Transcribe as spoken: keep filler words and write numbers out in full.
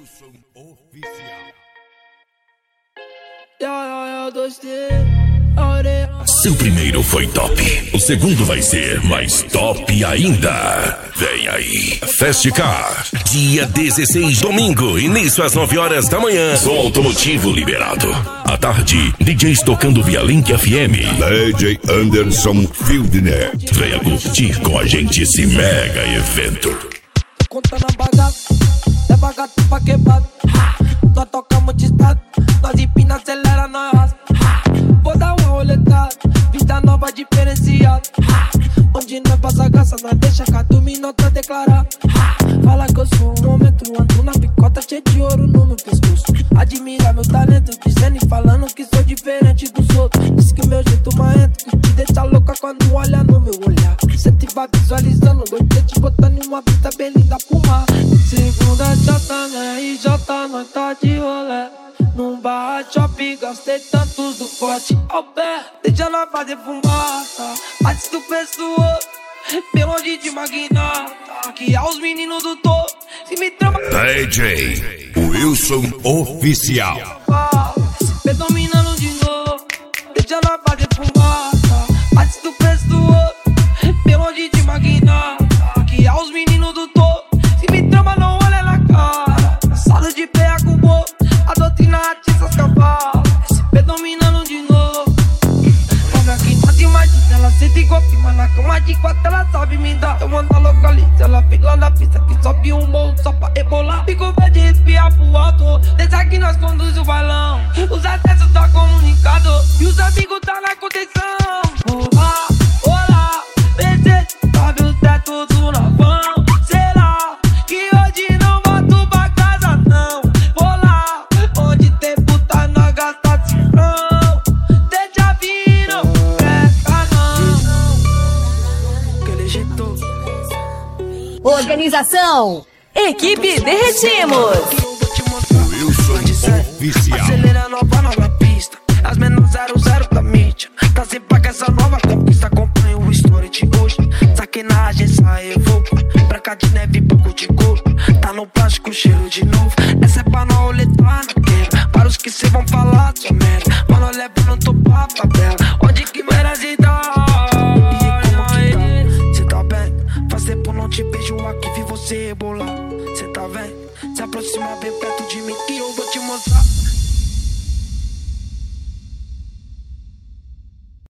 Wilson Oficial. Seu primeiro foi top, o segundo vai ser mais top ainda. Vem aí, Festicar, dia dezesseis, domingo, início às nove horas da manhã. Som automotivo liberado. À tarde, D Js tocando via Link F M. D J Anderson Fieldner. Venha curtir com a gente esse mega evento. Conta na bagaça, é bagato pra quebrado. Nós tocamos de estado, nós empina, acelera, nós raspa. Vou dar uma roletada, vida nova diferenciada. Onde nós passa graça, nós deixa cada minuto declarar. Fala que eu sou um momento, ando na picota cheio de ouro no meu pescoço. Admira meu talento, dizendo e falando que sou diferente dos outros. Diz que meu jeito marrento, que te deixa louca quando olha no meu olhar. Cê te vai visualizando, gostei te botando em uma vista bem linda pro mar. Segunda J na R J, nós tá de rolê. Num bar shopping, gastei tantos do forte ao pé. Deixa nós fazer fumaça, antes do pessoal. Bem longe de magnata, que aos meninos do topo. Se me trama D J Wilson Oficial. Se dominando de novo, deixa nós fazer fumaça, antes do pessoal. Bem longe de magnata, que aos meninos do topo. Se me trama não olha na cara, cansado de pé com o bobo. A doutrina atiça as cavalos, S P dominando de novo. Olha que nós imagina, ela sente igual firma na cama de quatro, ela sabe me dar. Eu mando a localiza, ela fica lá na pista que sobe um morro só pra rebolar. Fico verde e espiar pro alto, desde aqui nós conduz o balão. Os acessos tá comunicado e os amigos tá na contenção. Olá, olá, B C, sobe o teto do navão. Será que hoje não volto pra casa não? Vou lá, onde tem puta nós gasta cifrão. Deixa vir, não peca não. Aquele jeito. Organização Equipe Derretimos. Wilson Oficial. Acelera nova, nova pista. As menores zero zero da mídia. Tá sempre pra essa nova conquista. Acompanha o story de hoje. Saquei na agência Evo. Branca de neve, pouco de couro. Tá no plástico, cheiro de novo. Essa é pra não roletar na quebra. Para os que cê vão falar sua merda.